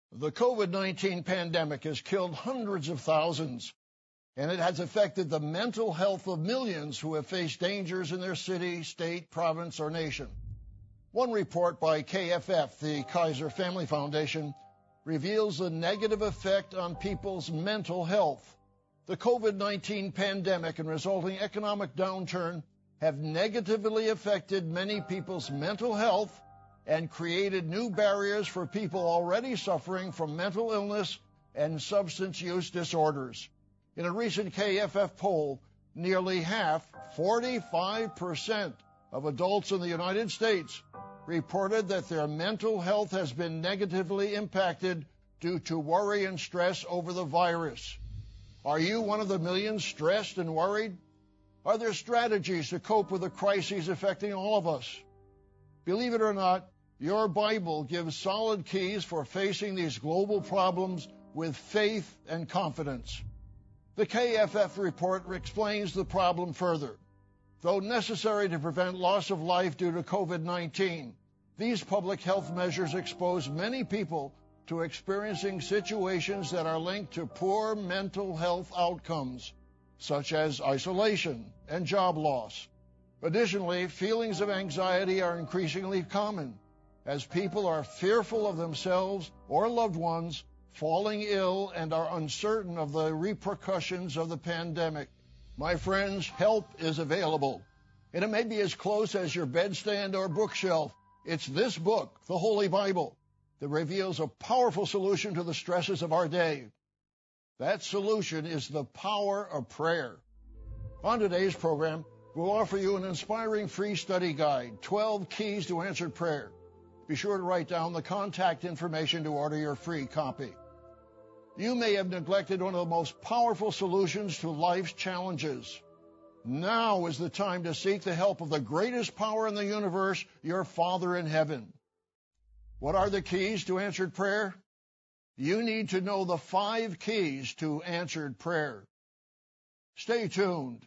The COVID-19 pandemic has killed hundreds of thousands, and it has affected the mental health of millions who have faced dangers in their city, state, province, or nation. One report by KFF, the Kaiser Family Foundation, reveals the negative effect on people's mental health. The COVID-19 pandemic and resulting economic downturn have negatively affected many people's mental health and created new barriers for people already suffering from mental illness and substance use disorders. In a recent KFF poll, nearly half, 45% of adults in the United States reported that their mental health has been negatively impacted due to worry and stress over the virus. Are you one of the millions stressed and worried? Are there strategies to cope with the crises affecting all of us? Believe it or not, your Bible gives solid keys for facing these global problems with faith and confidence. The KFF report explains the problem further. Though necessary to prevent loss of life due to COVID-19, these public health measures expose many people to experiencing situations that are linked to poor mental health outcomes, such as isolation and job loss. Additionally, feelings of anxiety are increasingly common, as people are fearful of themselves or loved ones falling ill and are uncertain of the repercussions of the pandemic. My friends, help is available, and it may be as close as your bedstand or bookshelf. It's this book, the Holy Bible, that reveals a powerful solution to the stresses of our day. That solution is the power of prayer. On today's program, we'll offer you an inspiring free study guide, 12 Keys to Answered Prayer. Be sure to write down the contact information to order your free copy. You may have neglected one of the most powerful solutions to life's challenges. Now is the time to seek the help of the greatest power in the universe, your Father in heaven. What are the keys to answered prayer? You need to know the 5 keys to answered prayer. Stay tuned.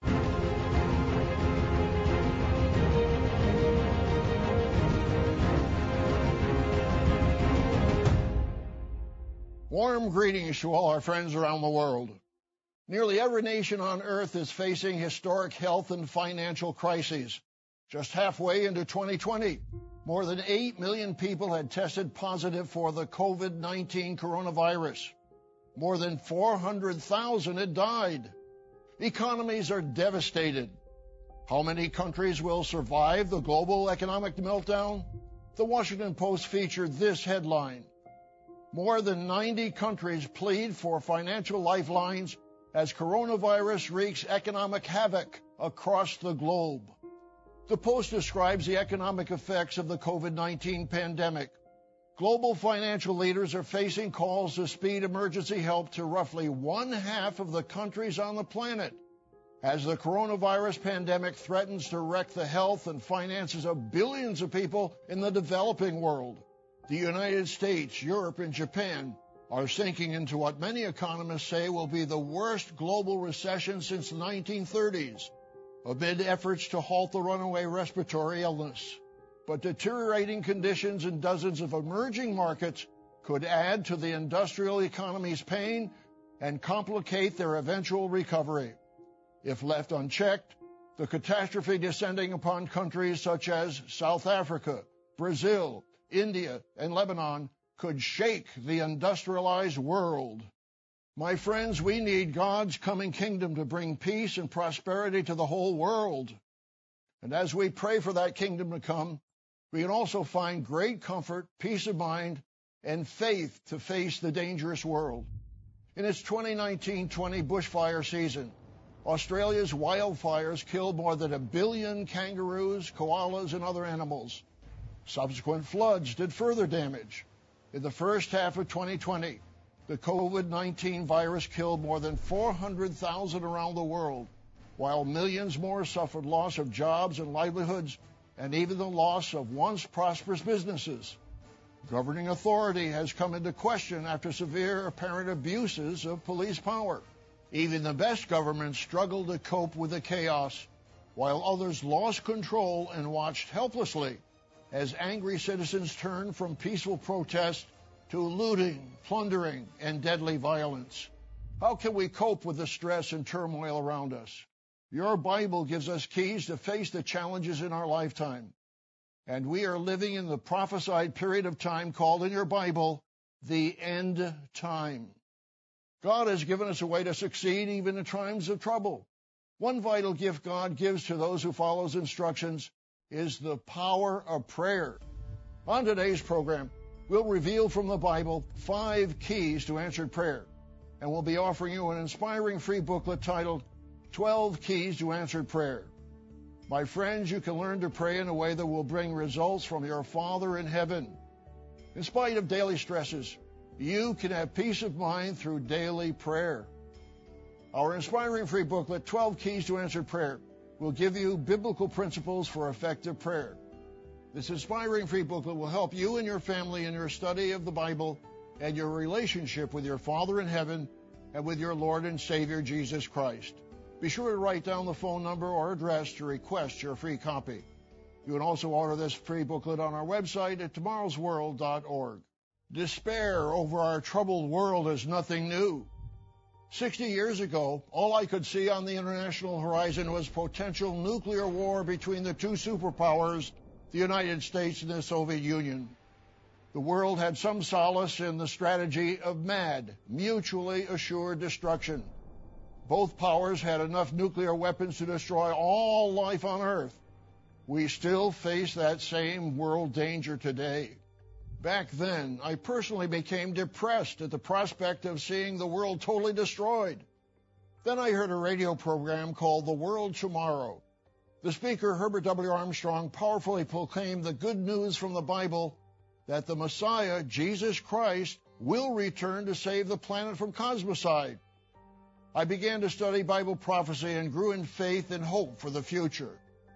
Warm greetings to all our friends around the world. Nearly every nation on earth is facing historic health and financial crises. Just halfway into 2020, more than 8 million people had tested positive for the COVID-19 coronavirus. More than 400,000 had died. Economies are devastated. How many countries will survive the global economic meltdown? The Washington Post featured this headline: more than 90 countries plead for financial lifelines as coronavirus wreaks economic havoc across the globe. The Post describes the economic effects of the COVID-19 pandemic. Global financial leaders are facing calls to speed emergency help to roughly 1/2 of the countries on the planet, as the coronavirus pandemic threatens to wreck the health and finances of billions of people in the developing world. The United States, Europe, and Japan are sinking into what many economists say will be the worst global recession since the 1930s, amid efforts to halt the runaway respiratory illness. But deteriorating conditions in dozens of emerging markets could add to the industrial economy's pain and complicate their eventual recovery. If left unchecked, the catastrophe descending upon countries such as South Africa, Brazil, India, and Lebanon could shake the industrialized world. My friends, we need God's coming kingdom to bring peace and prosperity to the whole world. And as we pray for that kingdom to come, we can also find great comfort, peace of mind, and faith to face the dangerous world. In its 2019-20 bushfire season, Australia's wildfires killed more than 1 billion kangaroos, koalas, and other animals. Subsequent floods did further damage. In the first half of 2020, the COVID-19 virus killed more than 400,000 around the world, while millions more suffered loss of jobs and livelihoods, and even the loss of once prosperous businesses. Governing authority has come into question after severe apparent abuses of police power. Even the best governments struggled to cope with the chaos, while others lost control and watched helplessly as angry citizens turned from peaceful protest to looting, plundering, and deadly violence. How can we cope with the stress and turmoil around us? Your Bible gives us keys to face the challenges in our lifetime. And we are living in the prophesied period of time called in your Bible the end time. God has given us a way to succeed even in times of trouble. One vital gift God gives to those who follow His instructions is the power of prayer. On today's program, we'll reveal from the Bible 5 keys to answered prayer, and we'll be offering you an inspiring free booklet titled 12 Keys to Answered Prayer. My friends, you can learn to pray in a way that will bring results from your Father in heaven. In spite of daily stresses, you can have peace of mind through daily prayer. Our inspiring free booklet, 12 Keys to Answered Prayer, will give you biblical principles for effective prayer. This inspiring free booklet will help you and your family in your study of the Bible and your relationship with your Father in heaven and with your Lord and Savior Jesus Christ. Be sure to write down the phone number or address to request your free copy. You can also order this free booklet on our website at tomorrowsworld.org. Despair over our troubled world is nothing new. 60 years ago, all I could see on the international horizon was potential nuclear war between the two superpowers, the United States and the Soviet Union. The world had some solace in the strategy of MAD, mutually assured destruction. Both powers had enough nuclear weapons to destroy all life on Earth. We still face that same world danger today. Back then, I personally became depressed at the prospect of seeing the world totally destroyed. Then I heard a radio program called The World Tomorrow. The speaker, Herbert W. Armstrong, powerfully proclaimed the good news from the Bible that the Messiah, Jesus Christ, will return to save the planet from cosmocide. I began to study Bible prophecy and grew in faith and hope for the future.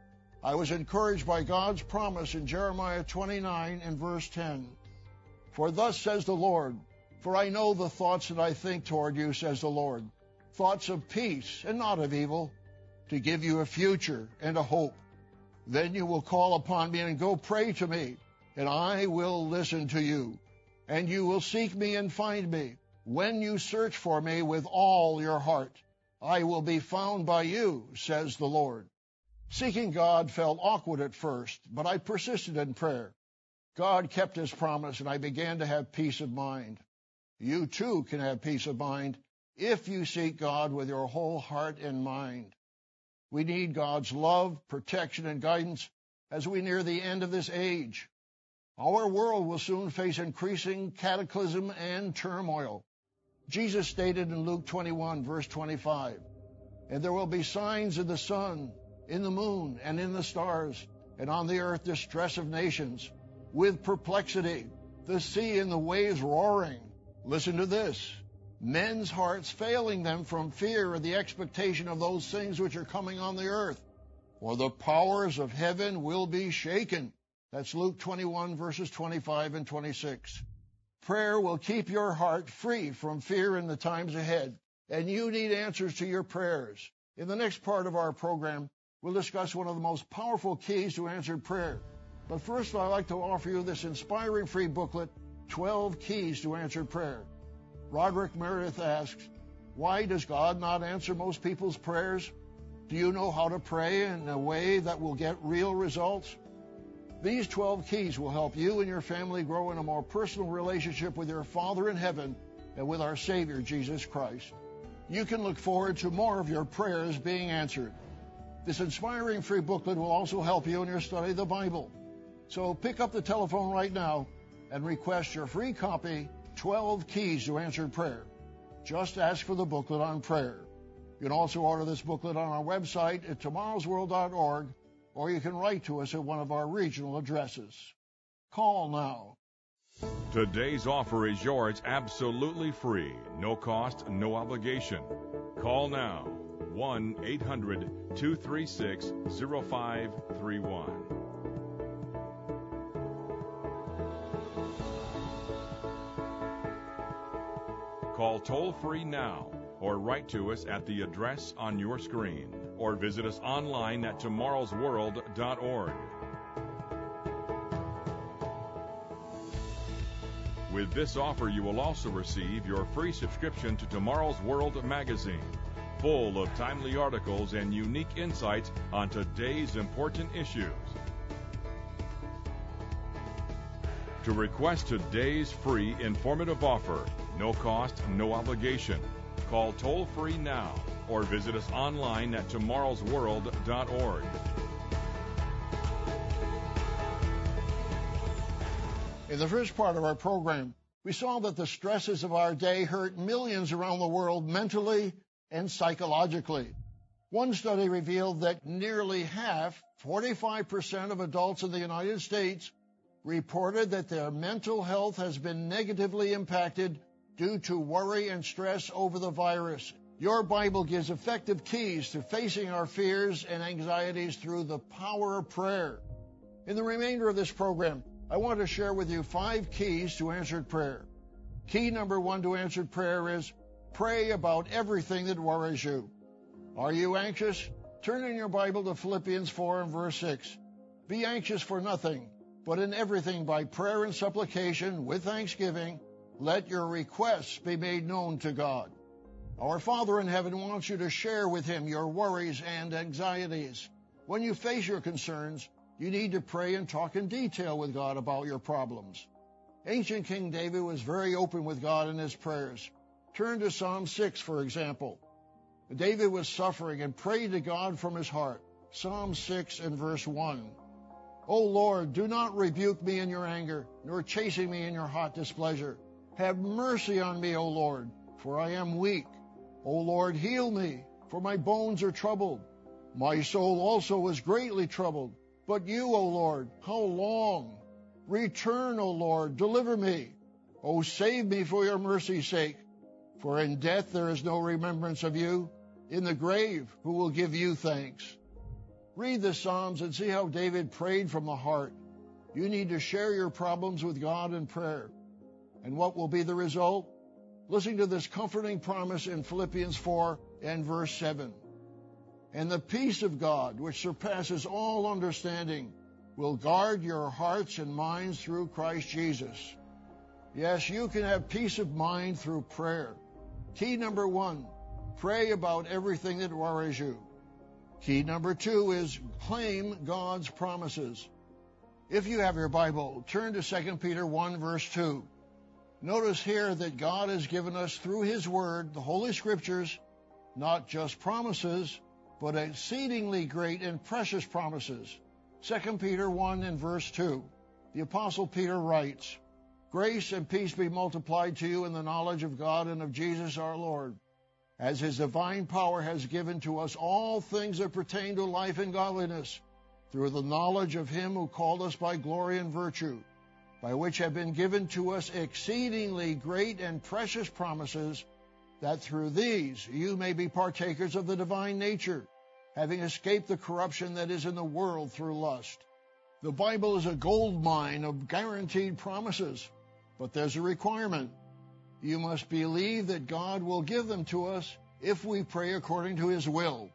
I was encouraged by God's promise in Jeremiah 29 and verse 10. For thus says the Lord, for I know the thoughts that I think toward you, says the Lord, thoughts of peace and not of evil, to give you a future and a hope. Then you will call upon me and go pray to me, and I will listen to you. And you will seek me and find me. When you search for me with all your heart, I will be found by you, says the Lord. Seeking God felt awkward at first, but I persisted in prayer. God kept His promise, and I began to have peace of mind. You too can have peace of mind if you seek God with your whole heart and mind. We need God's love, protection, and guidance as we near the end of this age. Our world will soon face increasing cataclysm and turmoil. Jesus stated in Luke 21, verse 25, and there will be signs in the sun, in the moon, and in the stars, and on the earth distress of nations, with perplexity, the sea and the waves roaring. Listen to this. Men's hearts failing them from fear and the expectation of those things which are coming on the earth. For the powers of heaven will be shaken. That's Luke 21, verses 25 and 26. Prayer will keep your heart free from fear in the times ahead, and you need answers to your prayers. In the next part of our program, we'll discuss one of the most powerful keys to answered prayer. But first, I'd like to offer you this inspiring free booklet, 12 Keys to Answered Prayer. Roderick Meredith asks, why does God not answer most people's prayers? Do you know how to pray in a way that will get real results? These 12 keys will help you and your family grow in a more personal relationship with your Father in heaven and with our Savior, Jesus Christ. You can look forward to more of your prayers being answered. This inspiring free booklet will also help you in your study of the Bible. So pick up the telephone right now and request your free copy, 12 Keys to Answered Prayer. Just ask for the booklet on prayer. You can also order this booklet on our website at tomorrowsworld.org, or you can write to us at one of our regional addresses. Call now. Today's offer is yours absolutely free. No cost, no obligation. Call now. 1-800-236-0531. Call toll-free now or write to us at the address on your screen or visit us online at tomorrowsworld.org. With this offer, you will also receive your free subscription to Tomorrow's World magazine, full of timely articles and unique insights on today's important issues. To request today's free informative offer, no cost, no obligation, call toll-free now or visit us online at tomorrowsworld.org. In the first part of our program, we saw that the stresses of our day hurt millions around the world mentally and psychologically. One study revealed that nearly half, 45% of adults in the United States, reported that their mental health has been negatively impacted due to worry and stress over the virus. Your Bible gives effective keys to facing our fears and anxieties through the power of prayer. In the remainder of this program, I want to share with you 5 keys to answered prayer. Key number 1 to answered prayer is pray about everything that worries you. Are you anxious? Turn in your Bible to Philippians 4 and verse 6. Be anxious for nothing, but in everything by prayer and supplication with thanksgiving, let your requests be made known to God. Our Father in heaven wants you to share with Him your worries and anxieties. When you face your concerns, you need to pray and talk in detail with God about your problems. Ancient King David was very open with God in his prayers. Turn to Psalm 6, for example. David was suffering and prayed to God from his heart. Psalm 6 and verse 1. O Lord, do not rebuke me in your anger, nor chasten me in your hot displeasure. Have mercy on me, O Lord, for I am weak. O Lord, heal me, for my bones are troubled. My soul also is greatly troubled. But you, O Lord, how long? Return, O Lord, deliver me. O save me for your mercy's sake. For in death there is no remembrance of you. In the grave, who will give you thanks? Read the Psalms and see how David prayed from the heart. You need to share your problems with God in prayer. And what will be the result? Listen to this comforting promise in Philippians 4 and verse 7. And the peace of God, which surpasses all understanding, will guard your hearts and minds through Christ Jesus. Yes, you can have peace of mind through prayer. Key number 1, pray about everything that worries you. Key number 2 is claim God's promises. If you have your Bible, turn to 2 Peter 1 verse 2. Notice here that God has given us through His Word, the Holy Scriptures, not just promises, but exceedingly great and precious promises. 2 Peter 1 and verse 2. The Apostle Peter writes, Grace and peace be multiplied to you in the knowledge of God and of Jesus our Lord, as His divine power has given to us all things that pertain to life and godliness, through the knowledge of Him who called us by glory and virtue, by which have been given to us exceedingly great and precious promises, that through these you may be partakers of the divine nature, having escaped the corruption that is in the world through lust. The Bible is a gold mine of guaranteed promises, but there's a requirement. You must believe that God will give them to us if we pray according to His will.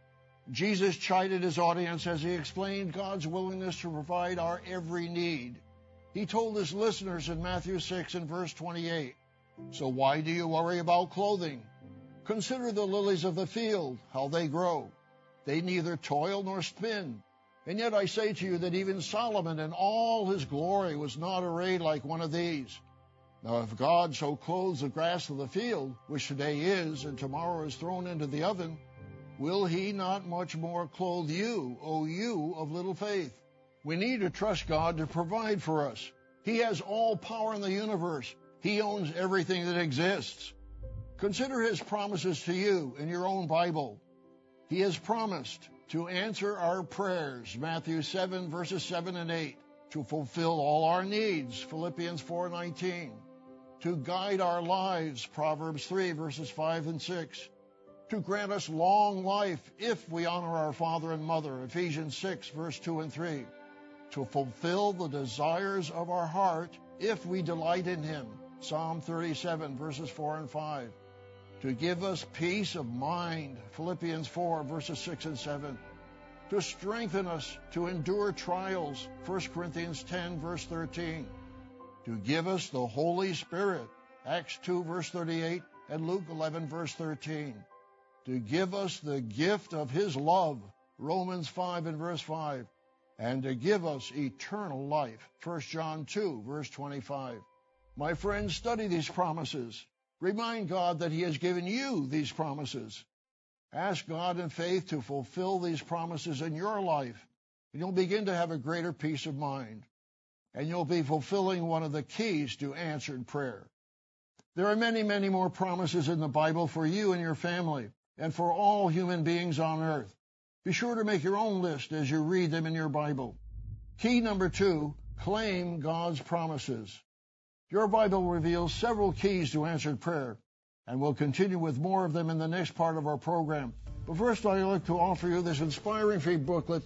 Jesus chided His audience as He explained God's willingness to provide our every need. He told His listeners in Matthew 6 and verse 28, So why do you worry about clothing? Consider the lilies of the field, how they grow. They neither toil nor spin. And yet I say to you that even Solomon in all his glory was not arrayed like one of these. Now if God so clothes the grass of the field, which today is and tomorrow is thrown into the oven, will He not much more clothe you, O you of little faith? We need to trust God to provide for us. He has all power in the universe. He owns everything that exists. Consider His promises to you in your own Bible. He has promised to answer our prayers, Matthew 7, verses 7 and 8, to fulfill all our needs, Philippians 4:19, to guide our lives, Proverbs 3, verses 5 and 6, to grant us long life if we honor our father and mother, Ephesians 6, verse 2 and 3, to fulfill the desires of our heart if we delight in Him, Psalm 37, verses 4 and 5, to give us peace of mind, Philippians 4, verses 6 and 7, to strengthen us to endure trials, 1 Corinthians 10, verse 13, to give us the Holy Spirit, Acts 2, verse 38, and Luke 11, verse 13, to give us the gift of His love, Romans 5 and verse 5, and to give us eternal life, 1 John 2, verse 25. My friends, study these promises. Remind God that He has given you these promises. Ask God in faith to fulfill these promises in your life, and you'll begin to have a greater peace of mind, and you'll be fulfilling one of the keys to answered prayer. There are many, many more promises in the Bible for you and your family, and for all human beings on earth. Be sure to make your own list as you read them in your Bible. Key number 2, claim God's promises. Your Bible reveals several keys to answered prayer, and we'll continue with more of them in the next part of our program. But first, I'd like to offer you this inspiring free booklet,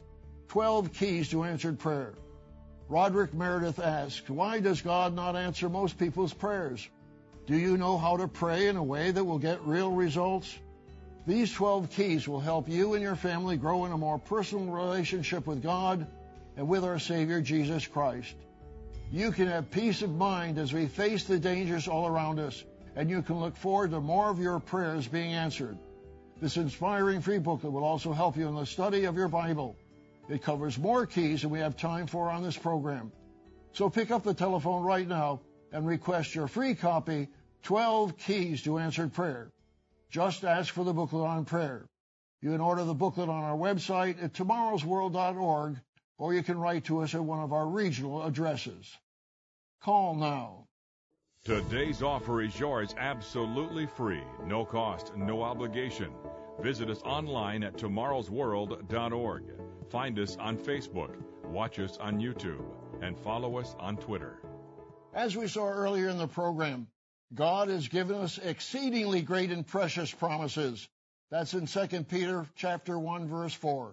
12 Keys to Answered Prayer. Roderick Meredith asks, why does God not answer most people's prayers? Do you know how to pray in a way that will get real results? These 12 keys will help you and your family grow in a more personal relationship with God and with our Savior, Jesus Christ. You can have peace of mind as we face the dangers all around us, and you can look forward to more of your prayers being answered. This inspiring free booklet will also help you in the study of your Bible. It covers more keys than we have time for on this program. So pick up the telephone right now and request your free copy, 12 Keys to Answered Prayer. Just ask for the booklet on prayer. You can order the booklet on our website at tomorrowsworld.org, or you can write to us at one of our regional addresses. Call now. Today's offer is yours absolutely free, no cost, no obligation. Visit us online at tomorrowsworld.org. Find us on Facebook, watch us on YouTube, and follow us on Twitter. As we saw earlier in the program, God has given us exceedingly great and precious promises. That's in 2 Peter chapter 1, verse 4.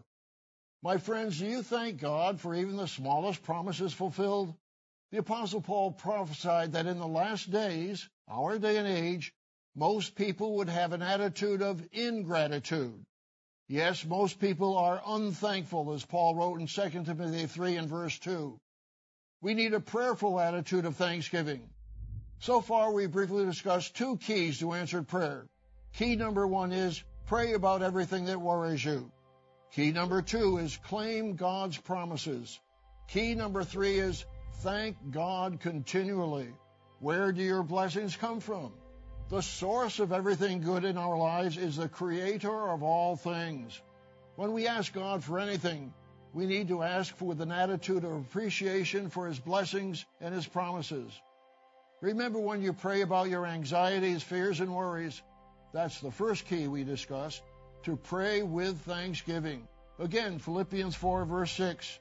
My friends, do you thank God for even the smallest promises fulfilled? The Apostle Paul prophesied that in the last days, our day and age, most people would have an attitude of ingratitude. Yes, most people are unthankful, as Paul wrote in 2 Timothy 3 and verse 2. We need a prayerful attitude of thanksgiving. So far, we've briefly discussed 2 keys to answered prayer. Key number 1 is pray about everything that worries you. Key number 2 is claim God's promises. Key number 3 is thank God continually. Where do your blessings come from? The source of everything good in our lives is the Creator of all things. When we ask God for anything, we need to ask with an attitude of appreciation for His blessings and His promises. Remember, when you pray about your anxieties, fears, and worries, that's the first key we discussed, to pray with thanksgiving. Again, Philippians 4, verse 6.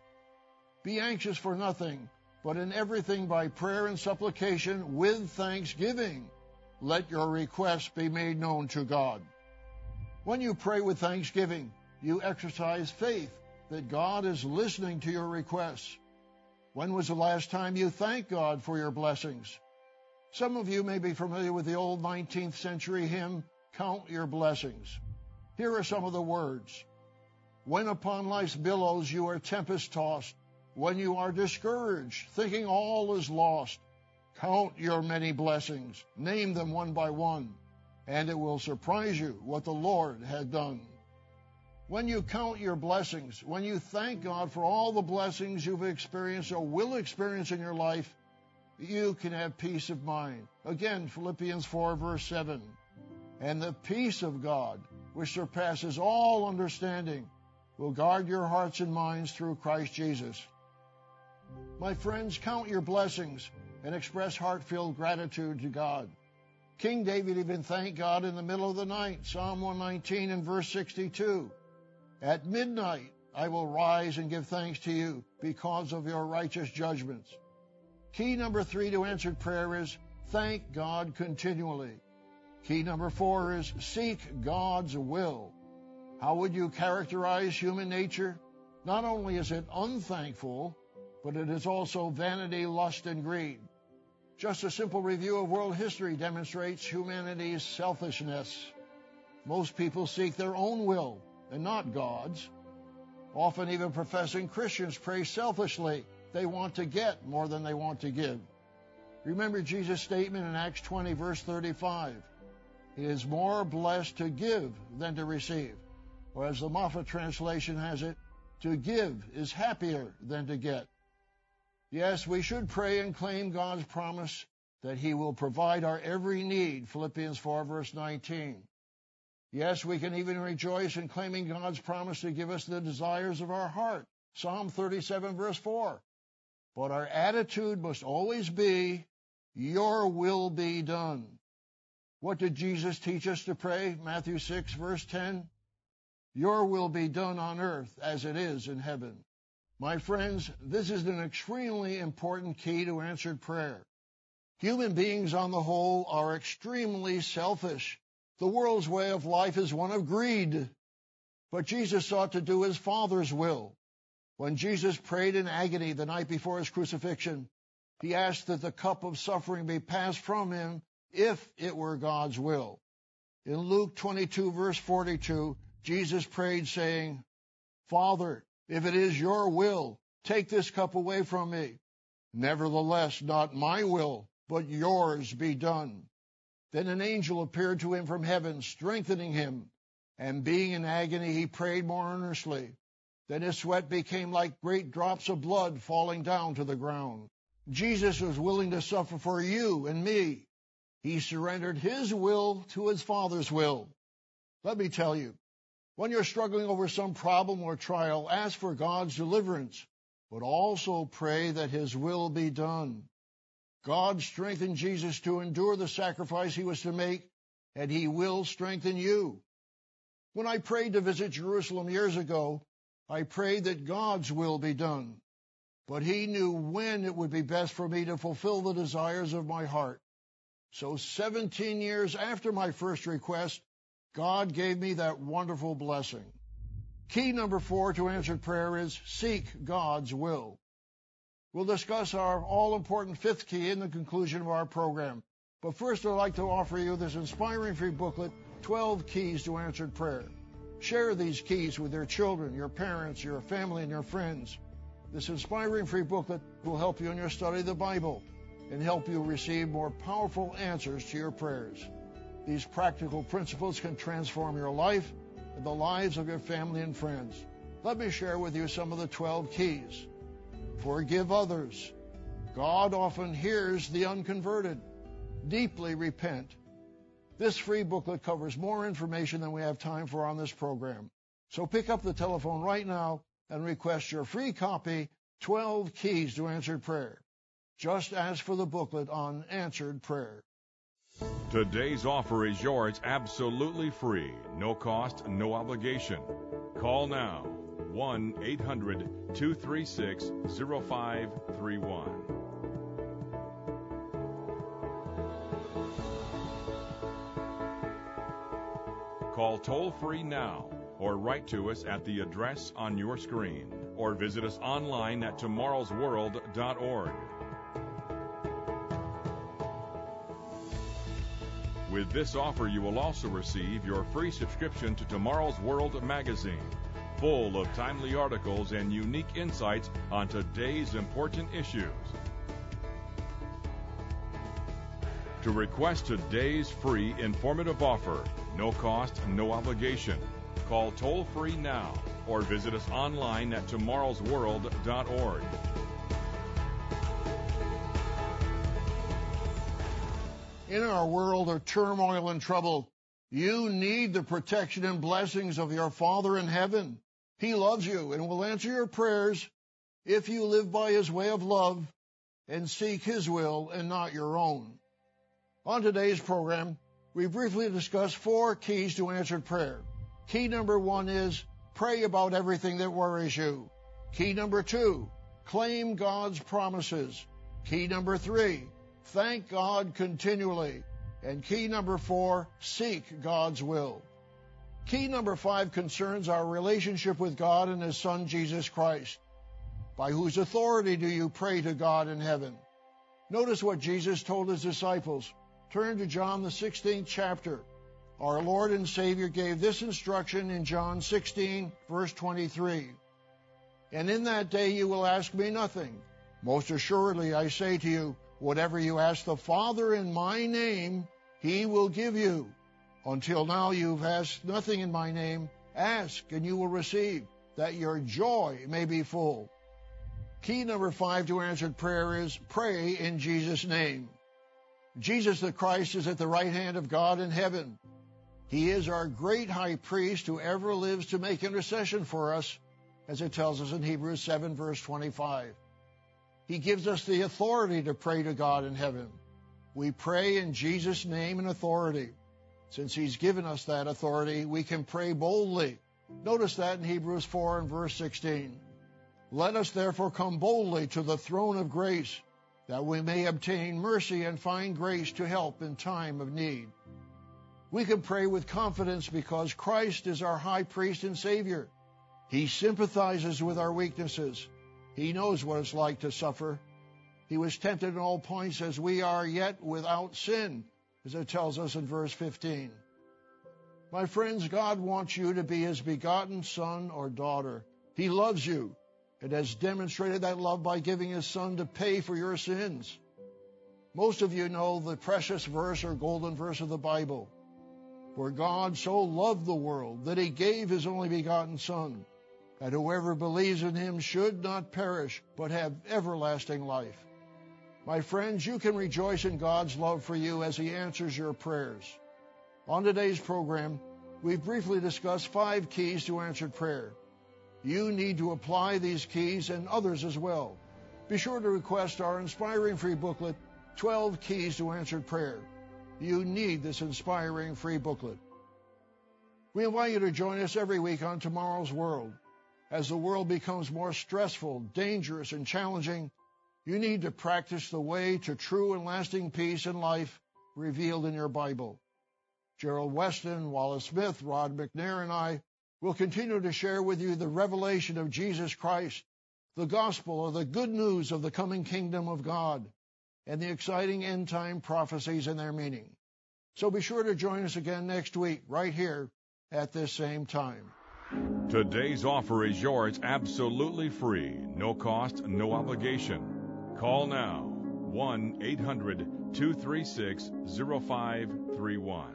Be anxious for nothing, but in everything by prayer and supplication with thanksgiving, let your requests be made known to God. When you pray with thanksgiving, you exercise faith that God is listening to your requests. When was the last time you thanked God for your blessings? Some of you may be familiar with the old 19th century hymn, Count Your Blessings. Here are some of the words. When upon life's billows you are tempest-tossed, when you are discouraged, thinking all is lost, count your many blessings, name them one by one, and it will surprise you what the Lord has done. When you count your blessings, when you thank God for all the blessings you've experienced or will experience in your life, you can have peace of mind. Again, Philippians 4, verse 7. And the peace of God, which surpasses all understanding, will guard your hearts and minds through Christ Jesus. My friends, count your blessings and express heartfelt gratitude to God. King David even thanked God in the middle of the night, Psalm 119 and verse 62. At midnight I will rise and give thanks to you because of your righteous judgments. Key number 3 to answered prayer is thank God continually. Key number 4 is seek God's will. How would you characterize human nature? Not only is it unthankful, but it is also vanity, lust, and greed. Just a simple review of world history demonstrates humanity's selfishness. Most people seek their own will and not God's. Often even professing Christians pray selfishly. They want to get more than they want to give. Remember Jesus' statement in Acts 20, verse 35. It is more blessed to give than to receive. Or as the Moffat translation has it, to give is happier than to get. Yes, we should pray and claim God's promise that He will provide our every need, Philippians 4, verse 19. Yes, we can even rejoice in claiming God's promise to give us the desires of our heart, Psalm 37, verse 4. But our attitude must always be, your will be done. What did Jesus teach us to pray? Matthew 6, verse 10. Your will be done on earth as it is in heaven. My friends, this is an extremely important key to answered prayer. Human beings on the whole are extremely selfish. The world's way of life is one of greed. But Jesus sought to do His Father's will. When Jesus prayed in agony the night before His crucifixion, He asked that the cup of suffering be passed from Him if it were God's will. In Luke 22, verse 42, Jesus prayed, saying, Father, if it is your will, take this cup away from me. Nevertheless, not my will, but yours be done. Then an angel appeared to him from heaven, strengthening him. And being in agony, he prayed more earnestly. Then his sweat became like great drops of blood falling down to the ground. Jesus was willing to suffer for you and me. He surrendered His will to His Father's will. Let me tell you, when you're struggling over some problem or trial, ask for God's deliverance, but also pray that His will be done. God strengthened Jesus to endure the sacrifice He was to make, and He will strengthen you. When I prayed to visit Jerusalem years ago, I prayed that God's will be done, but He knew when it would be best for me to fulfill the desires of my heart. So 17 years after my first request, God gave me that wonderful blessing. Key number 4 to answered prayer is seek God's will. We'll discuss our all-important 5th key in the conclusion of our program. But first, I'd like to offer you this inspiring free booklet, 12 Keys to Answered Prayer. Share these keys with your children, your parents, your family, and your friends. This inspiring free booklet will help you in your study of the Bible and help you receive more powerful answers to your prayers. These practical principles can transform your life and the lives of your family and friends. Let me share with you some of the 12 keys. Forgive others. God often hears the unconverted. Deeply repent. This free booklet covers more information than we have time for on this program. So pick up the telephone right now and request your free copy, 12 Keys to Answered Prayer. Just ask for the booklet on answered prayer. Today's offer is yours absolutely free. No cost, no obligation. Call now. 1-800-236-0531. Call toll-free now or write to us at the address on your screen or visit us online at tomorrowsworld.org. With this offer, you will also receive your free subscription to Tomorrow's World magazine, full of timely articles and unique insights on today's important issues. To request today's free informative offer, no cost, no obligation, call toll-free now or visit us online at tomorrowsworld.org. In our world of turmoil and trouble, you need the protection and blessings of your Father in heaven. He loves you and will answer your prayers if you live by His way of love and seek His will and not your own. On today's program, we briefly discussed 4 keys to answered prayer. Key number 1 is pray about everything that worries you. Key number 2, claim God's promises. Key number 3, thank God continually. And key number 4, seek God's will. Key number 5 concerns our relationship with God and His Son, Jesus Christ. By whose authority do you pray to God in heaven? Notice what Jesus told His disciples. Turn to John the 16th chapter. Our Lord and Savior gave this instruction in John 16, verse 23. And in that day you will ask me nothing. Most assuredly I say to you, Whatever you ask the Father in my name, he will give you. Until now you've asked nothing in my name. Ask and you will receive, that your joy may be full. Key number 5 to answered prayer is pray in Jesus' name. Jesus the Christ is at the right hand of God in heaven. He is our great high priest who ever lives to make intercession for us, as it tells us in Hebrews 7, verse 25. He gives us the authority to pray to God in heaven. We pray in Jesus' name and authority. Since he's given us that authority, we can pray boldly. Notice that in Hebrews 4 and verse 16. Let us therefore come boldly to the throne of grace, that we may obtain mercy and find grace to help in time of need. We can pray with confidence because Christ is our high priest and Savior. He sympathizes with our weaknesses. He knows what it's like to suffer. He was tempted in all points as we are, yet without sin, as it tells us in verse 15. My friends, God wants you to be his begotten son or daughter. He loves you and has demonstrated that love by giving his son to pay for your sins. Most of you know the precious verse or golden verse of the Bible. For God so loved the world that he gave his only begotten Son, that whoever believes in him should not perish, but have everlasting life. My friends, you can rejoice in God's love for you as he answers your prayers. On today's program, we've briefly discussed 5 keys to answered prayer. You need to apply these keys and others as well. Be sure to request our inspiring free booklet, 12 Keys to Answered Prayer. You need this inspiring free booklet. We invite you to join us every week on Tomorrow's World. As the world becomes more stressful, dangerous, and challenging, you need to practice the way to true and lasting peace in life revealed in your Bible. Gerald Weston, Wallace Smith, Rod McNair, and I will continue to share with you the revelation of Jesus Christ, the gospel or the good news of the coming kingdom of God, and the exciting end-time prophecies and their meaning. So be sure to join us again next week, right here at this same time. Today's offer is yours absolutely free, no cost, no obligation. Call now, 1-800-236-0531.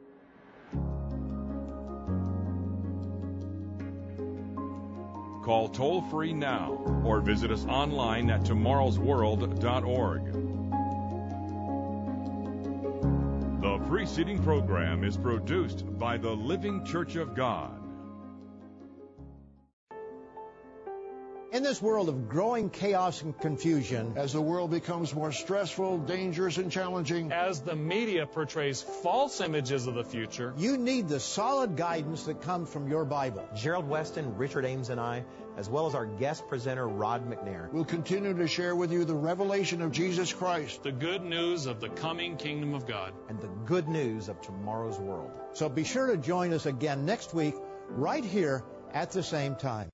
Call toll-free now or visit us online at tomorrowsworld.org. The preceding program is produced by the Living Church of God. In this world of growing chaos and confusion, As the world becomes more stressful, dangerous, and challenging, as the media portrays false images of the future, you need the solid guidance that comes from your Bible. Gerald Weston, Richard Ames, and I, as well as our guest presenter, Rod McNair, we'll continue to share with you the revelation of Jesus Christ, the good news of the coming kingdom of God, and the good news of tomorrow's world. So be sure to join us again next week, right here at the same time.